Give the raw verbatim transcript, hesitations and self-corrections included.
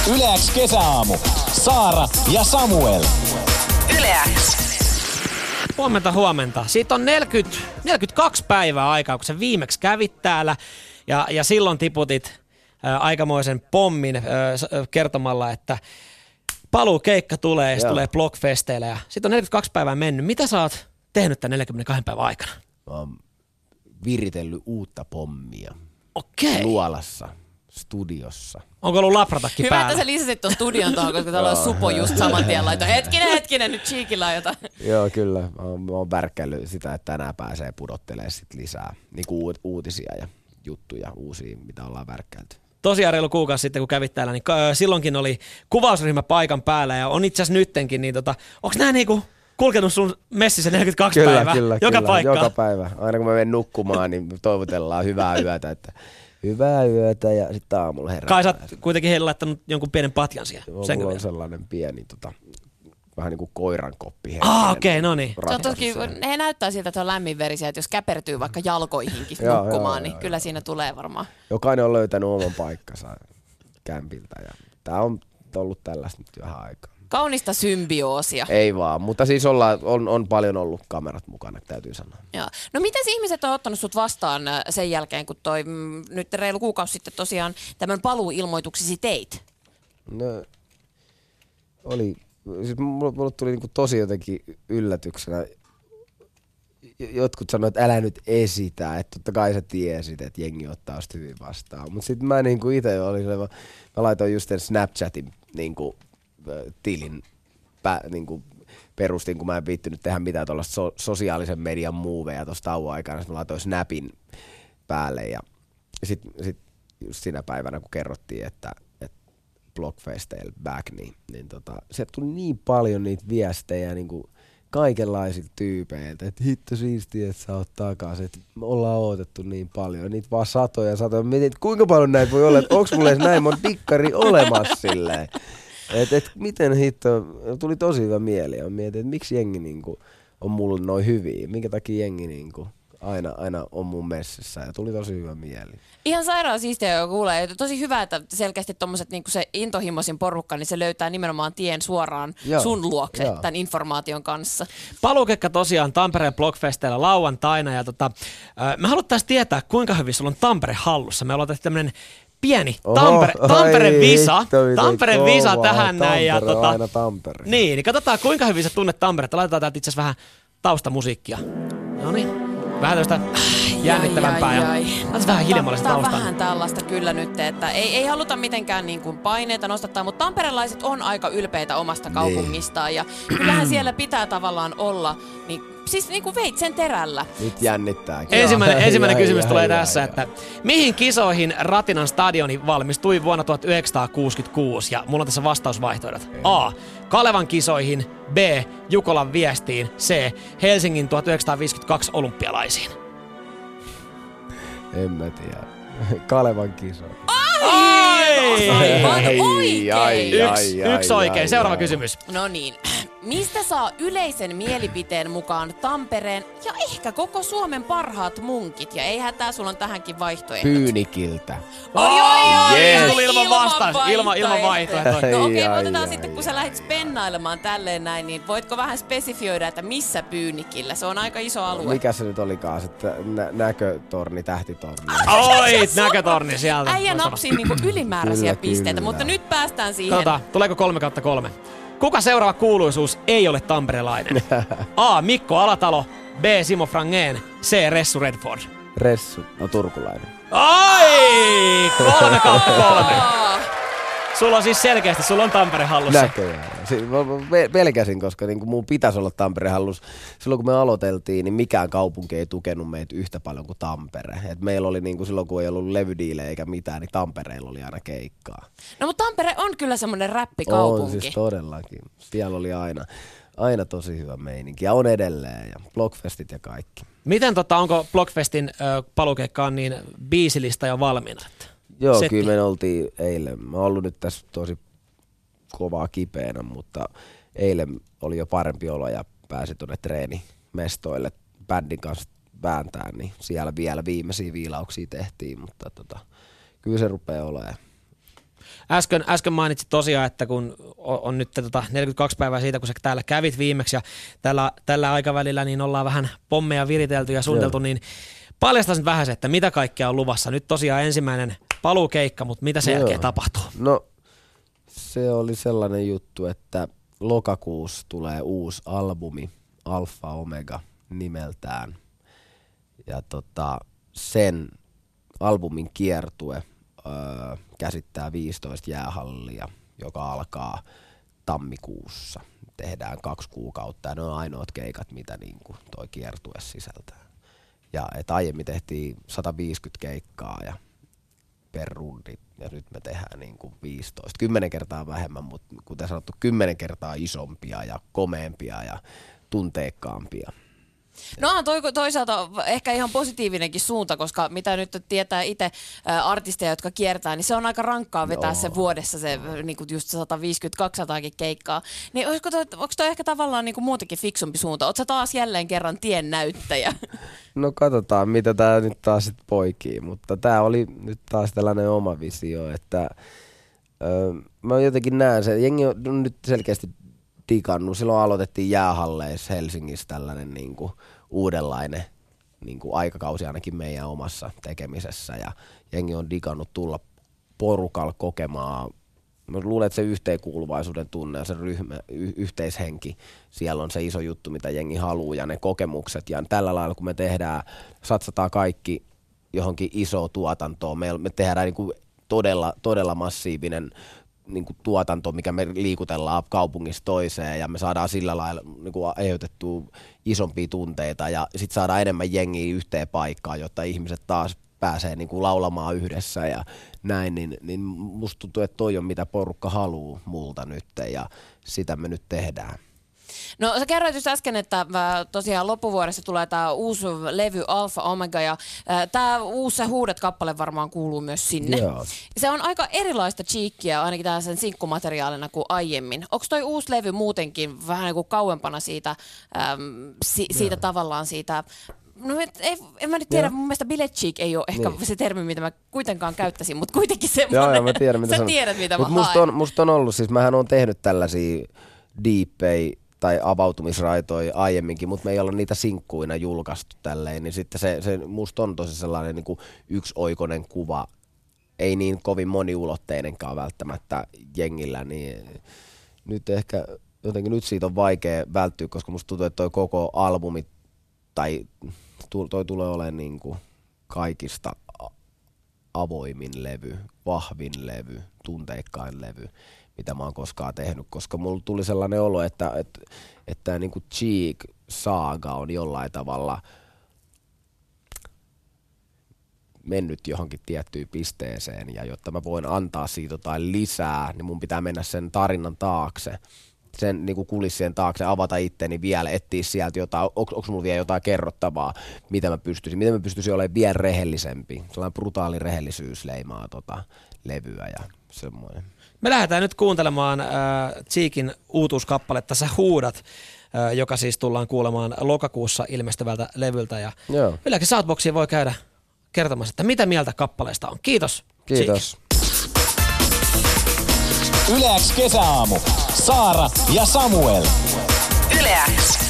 Yle X kesäaamu. Saara ja Samuel. Yle X. Huomenta, huomenta. Siitä on neljäkymmentä, neljäkymmentäkaksi päivää aikaa, kun sä viimeksi kävit täällä. Ja, ja silloin tiputit ä, aikamoisen pommin ä, kertomalla, että paluukeikka tulee ja se tulee Blockfesteille. Ja siitä on neljäkymmentäkaksi päivää mennyt. Mitä sä oot tehnyt tämän neljänkymmentäkaksi päivän aikana? Mä oon viritellyt uutta pommia. Okei. Luolassa, studiossa. Onko ollut labratakin Hyvä, päällä? että sä lisäsit tuon studion tuohon, koska täällä on Supo just saman tien laitoi. Hetkinen, hetkinen, nyt Cheekillä on jotain. Joo, kyllä. Mä oon, mä oon värkkäillyt sitä, että tänään pääsee pudottelemaan sit lisää niin kuin uutisia ja juttuja uusia, mitä ollaan värkkäilty. Tosiaan reilu kuukausi sitten, kun kävit täällä, niin silloinkin oli kuvausryhmä paikan päällä ja on itse asiassa nyttenkin, niin tota, onko nämä niinku kulkenut sun messissä neljäkymmentäkaksi Kyllä, päivää? kyllä, joka kyllä. paikkaan? Joka päivä. Aina kun mä menen nukkumaan, niin toivotellaan hyvää yötä, että hyvää yötä ja sitten aamulla herää. Kai sä oot kuitenkin heille laittanut jonkun pienen patjan siihen. Mulla on sellainen pieni, tota, vähän niin kuin koiran koppi. Ah, okei, okay, no niin. Se on toki, he näyttää siltä, että on lämminverisiä, että jos käpertyy vaikka jalkoihinkin Joo, nukkumaan, joo, niin joo, kyllä joo. siinä tulee varmaan. Jokainen on löytänyt oman paikkansa kämpiltä ja tää on ollut tällaista nyt vähän aikaa. Kaunista symbioosia. Ei vaan, mutta siis ollaan, on, on paljon ollut kamerat mukana, täytyy sanoa. Joo. No miten ihmiset on ottanut sut vastaan sen jälkeen, kun toi mm, nyt reilu kuukausi sitten tosiaan tämän paluuilmoituksesi teit? No, oli, siis mulle, mulle tuli niinku tosi jotenkin yllätyksenä. Jotkut sanoivat, että älä nyt esitä, että totta kai sä tiesit, että jengi ottaa sitä hyvin vastaan. Mutta sitten mä niinku ite olin, mä laitoin just sen Snapchatin niinku, tilin pä, niinku, perustin, kun mä en viittynyt tehdä mitään tuollaista so, sosiaalisen median moveja tuossa tauon aikana. Sitten mä laitoin Snapin päälle ja sitten sit just siinä päivänä, kun kerrottiin, että, että Blockfesteillä back, niin, niin tota, sieltä tuli niin paljon niitä viestejä niinku kaikenlaisilta tyypeiltä, että hitto siistiä, että sä oot takaisin, että me ollaan odotettu niin paljon, niitä vaan satoja ja satoja. Mietin, että kuinka paljon näitä voi olla, että onks mulla edes näin mun dikkari olemassa silleen. Että et, miten hitto, tuli tosi hyvä mieli ja mietin, että miksi jengi niinku on mulle noin hyviä, minkä takia jengi niinku aina, aina on mun messissä ja tuli tosi hyvä mieli. Ihan sairaan siistiä, joka kuulee. Tosi hyvä, että selkeästi tommoset niinku se intohimoisin porukka, niin se löytää nimenomaan tien suoraan Joo, sun luokse joo. tämän informaation kanssa. Paluukekka tosiaan Tampereen Blockfesteillä lauantaina ja tota, äh, me haluttaisiin tietää, kuinka hyvin sulla on Tampere hallussa. Me ollaan tehty tämmönen pieni Tampere, Oho, Tampere ai visa, hitto, miten Tampere kovaa. visa tähän näin. Ja Tampere on tota, aina Tampere. niin, niin katsotaan kuinka hyvin sä tunnet Tamperetta. Laitetaan täältä itse asiassa vähän taustamusiikkia. No niin. Vähän tällaista jännittävämpää ja laitetaan vähän hiljemmalle sitä Tää on taustaa. vähän tällaista kyllä nyt, että ei, ei haluta mitenkään niin kuin paineita nostattaa, mutta tamperelaiset on aika ylpeitä omasta kaupungistaan ja kyllähän siellä pitää tavallaan olla, niin, siis niin kuin veitsen terällä. Nyt jännittää. Ensimmäinen, ensimmäinen Ai, kysymys ai, tulee ai, tässä, ai, että mihin kisoihin Ratinan stadioni valmistui vuonna tuhatyhdeksänsataakuusikymmentäkuusi? Ja mulla on tässä vastausvaihtoehdot. A. Kalevan kisoihin. B. Jukolan viestiin. C. Helsingin tuhatyhdeksänsataaviisikymmentäkaksi olympialaisiin. En mä tiedä. Kalevan kisa. Ai! Aivan oikein. Yksi, yksi oikein. Seuraava kysymys. No niin. Mistä saa yleisen mielipiteen mukaan Tampereen ja ehkä koko Suomen parhaat munkit? Ja ei hätää, sulla on tähänkin vaihtoehdot. Pyynikiltä. Oi, oi, oi, Yes. oi, Tuli ilman vastaus. Ilman- ilman vaihtoehtoja. No okei, Ai, okay, otetaan ai, sitten, kun ai, sä ai. lähdit spennailemaan tälleen näin, niin voitko vähän spesifioida, että missä Pyynikillä? Se on aika iso alue. Mikä se nyt olikaan? Se nä- näkötorni, tähtitorni. Oi, näkötorni sieltä. Äijä napsii niinku ylimääräisiä Kyllä, pisteitä, kyllä. mutta nyt päästään siihen. Katsotaan, tuleeko kolme kautta kolme? Kuka seuraava kuuluisuus ei ole tamperelainen? A. Mikko Alatalo. B. Simo Frangén. C. Ressu Redford. Ressu, no turkulainen. Ai! Kolme kautta kolme. Aa, Sulla on siis selkeästi, sulla on Tampere hallussa. Näköjään. Si- mä- mä pelkäsin, koska niinku mun pitäisi olla Tampere hallus. Silloin kun me aloiteltiin, niin mikään kaupunki ei tukenut meitä yhtä paljon kuin Tampere. Et meillä oli niinku silloin, kun ei ollut levydiilejä eikä mitään, niin Tampereella oli aina keikkaa. no mutta Tampere on kyllä semmonen On räppikaupunki. siis todellakin. Siellä oli aina, aina tosi hyvä meininki. Ja on edelleen. Ja Blockfestit ja kaikki. Miten tota, onko Blockfestin ö, palukeikkaan niin biisilista jo valmiina? Joo, Setti. kyllä me oltiin eilen. Mä oon ollut nyt tässä tosi kovaa kipeänä, mutta eilen oli jo parempi olo ja pääsi tuonne treenimestoille bändin kanssa vääntää, niin siellä vielä viimeisiä viilauksia tehtiin, mutta tota, kyllä se rupeaa olemaan Äsken, äsken mainitsit tosiaan, että kun on, on nyt tota neljäkymmentäkaksi päivää siitä, kun sä täällä kävit viimeksi ja tällä, tällä aikavälillä niin ollaan vähän pommeja viritelty ja suunniteltu, Joo. niin paljastaisin vähän se, että mitä kaikkea on luvassa. Nyt tosiaan ensimmäinen paluukeikka, mutta mitä sen Joo. jälkeen tapahtuu? No se oli sellainen juttu, että lokakuussa tulee uusi albumi, Alfa Omega nimeltään. Ja tota, sen albumin kiertue öö, käsittää viisitoista jäähallia, joka alkaa tammikuussa. Tehdään kaksi kuukautta ja ne on ainoat keikat, mitä niinku toi kiertue sisältää. Ja et aiemmin tehtiin sata viisikymmentä keikkaa ja per rundi, ja nyt me tehdään niinku viisitoista. Kymmenen kertaa vähemmän, mutta kuten sanottu, kymmenen kertaa isompia ja komeampia ja tunteikkaampia. No on toi, toisaalta ehkä ihan positiivinenkin suunta, koska mitä nyt tietää itse artisteja, jotka kiertää, niin se on aika rankkaa vetää no. se vuodessa se niin kuin just sata viisikymmentä kaksisataa keikkaa. Niin olisiko toi, onko toi ehkä tavallaan niin kuin muutenkin fiksumpi suunta? Ootko sä taas jälleen kerran tien näyttäjä? No katsotaan, mitä tää nyt taas sit poikii, mutta tää oli nyt taas tällainen oma visio, että öö, mä jotenkin näen sen, jengi on nyt selkeästi digannut. Silloin aloitettiin jäähalleissa Helsingissä tällainen niin kuin uudenlainen niin kuin aikakausi ainakin meidän omassa tekemisessä ja jengi on digannut tulla porukalla kokemaan. Mä luulen, että se yhteenkuuluvaisuuden tunne ja se ryhmä, y- yhteishenki, siellä on se iso juttu, mitä jengi haluaa ja ne kokemukset. Ja tällä lailla, kun me tehdään, satsataan kaikki johonkin isoon tuotantoon. Me, me tehdään niin kuin todella, todella massiivinen niin kuin tuotanto, mikä me liikutellaan kaupungista toiseen ja me saadaan sillä lailla niin kuin aiheutettua isompia tunteita ja sitten saadaan enemmän jengiä yhteen paikkaan, jotta ihmiset taas pääsee niin kuin laulamaan yhdessä ja näin, niin, niin musta tuntuu, että toi on mitä porukka haluaa multa nyt ja sitä me nyt tehdään. No sä kerroit just äsken, että tosiaan loppuvuodessa tulee tää uusi levy Alfa Omega ja tää uusi se Huudet-kappale varmaan kuuluu myös sinne. Joo. Se on aika erilaista cheekkiä ainakin tää sen sinkkumateriaalina kuin aiemmin. Onko toi uusi levy muutenkin vähän niin kuin kauempana siitä, äm, si, siitä tavallaan siitä. No ei, en mä nyt tiedä, Joo. mun mielestä billet cheek ei ole ehkä niin. se termi, mitä mä kuitenkaan käyttäisin, mutta kuitenkin semmoinen. Joo, joo, mä tiedän, mitä sä tiedät, mitä Mut mä musta haen. on, musta on ollut, siis mähän on tehnyt tällaisia deepejä tai avautumisraitoja aiemminkin, mutta me ei olla niitä sinkkuina julkaistu tälleen, niin sitten se, se musta on tosi sellainen niin kuin yksioikoinen kuva, ei niin kovin moniulotteinenkaan välttämättä jengillä, niin nyt ehkä jotenkin nyt siitä on vaikea välttyä, koska musta tuntuu, että toi koko albumi tai toi tulee olemaan niin kuin kaikista avoimin levy, vahvin levy, tunteikkain levy, mitä mä oon koskaan tehnyt, koska mulla tuli sellainen olo, että, että, että niin kuin Cheek-saaga on jollain tavalla mennyt johonkin tiettyyn pisteeseen, ja jotta mä voin antaa siitä jotain lisää, niin mun pitää mennä sen tarinan taakse, sen niin kuin kulissien taakse, avata itteni vielä, etsiä sieltä jotain, onko mulla vielä jotain kerrottavaa, mitä mä pystyisin, miten mä pystyisin olemaan vielä rehellisempi, sellainen brutaali rehellisyys leimaa tota levyä ja semmoinen. Me lähdetään nyt kuuntelemaan äh, Cheekin uutuuskappaletta Sä huudat, äh, joka siis tullaan kuulemaan lokakuussa ilmestyvältä levyltä. Ja Yle X Southboxiin voi käydä kertomassa, että mitä mieltä kappaleesta on. Kiitos. Kiitos. Yle X kesäaamu. Saara ja Samuel. Yle X.